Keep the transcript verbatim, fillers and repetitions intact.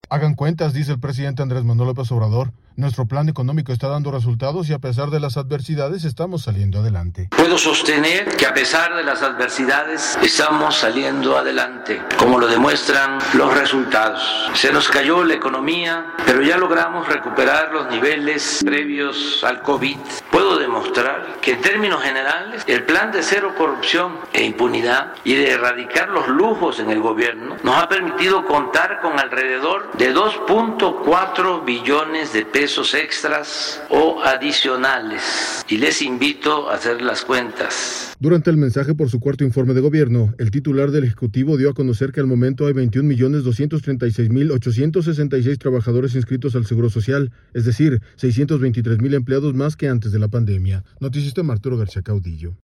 Hagan cuentas, dice el presidente Andrés Manuel López Obrador. Nuestro plan económico está dando resultados y a pesar de las adversidades estamos saliendo adelante. Puedo sostener que a pesar de las adversidades estamos saliendo adelante, como lo demuestran los resultados. Se nos cayó la economía, pero ya logramos recuperar los niveles previos al COVID. Puedo demostrar que en términos generales el plan de cero corrupción e impunidad y de erradicar los lujos en el gobierno nos ha permitido contar con alrededor de dos punto cuatro billones de pesos extras o adicionales, y les invito a hacer las cuentas. Durante el mensaje por su cuarto informe de gobierno, el titular del Ejecutivo dio a conocer que al momento hay veintiún millones doscientos treinta y seis mil ochocientos sesenta y seis trabajadores inscritos al Seguro Social, es decir, seiscientos veintitrés mil empleados más que antes de la pandemia. Noticista Arturo García Caudillo.